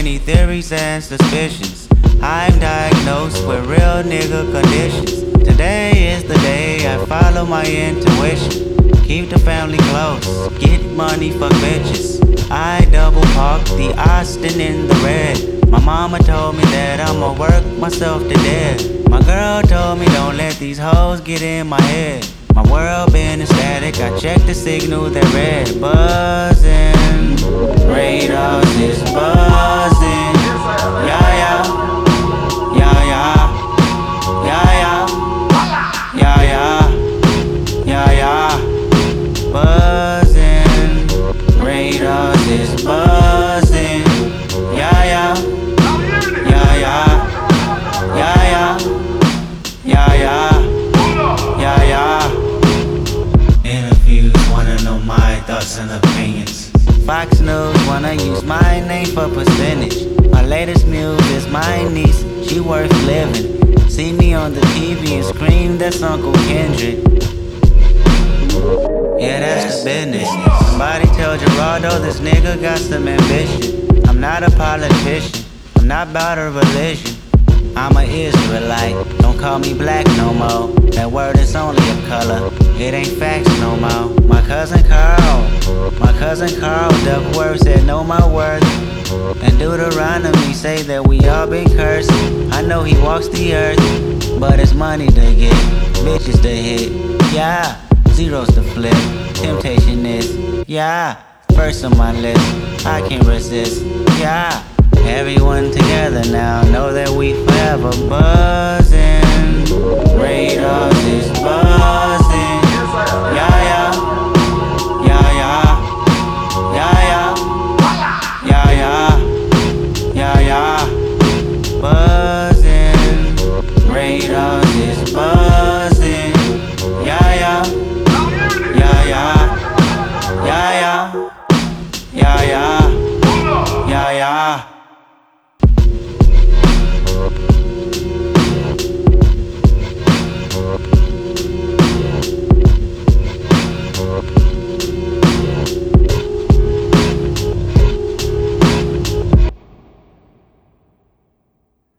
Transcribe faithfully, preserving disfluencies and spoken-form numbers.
many theories and suspicions. I'm diagnosed with real nigga conditions. Today is the day I follow my intuition. Keep the family close, get money for bitches. I double park the Austin in the red. My mama told me that I'ma work myself to death. My girl told me don't let these hoes get in my head. My world been static, I checked the signal, they're red. Buzzing, radars is buzzing. Yeah, yeah, yeah, yeah, yeah, yeah, yeah, yeah, yeah. Buzzing, radars is buzzing. Yeah, yeah, yeah, yeah, yeah, yeah, yeah, yeah, yeah, yeah. Interviews wanna know my thoughts and opinions. Fox News wanna use my name for percentage. My latest news is my niece, she worth living. See me on the T V and scream, that's Uncle Kendrick. Yeah, that's the business. Somebody tell Gerardo this nigga got some ambition. I'm not a politician, I'm not about a religion. I'm a Israelite, don't call me black no more. That word is only a color, it ain't facts no more. My cousin Carl, my cousin Carl Duckworth said know my worth. And Deuteronomy say that we all been cursed. I know he walks the earth, but it's money to get, bitches to hit. Yeah, zeros to flip, temptation is, yeah, first on my list, I can't resist, yeah. Everyone together now, know that we forever buzzing. Radars is buzzing.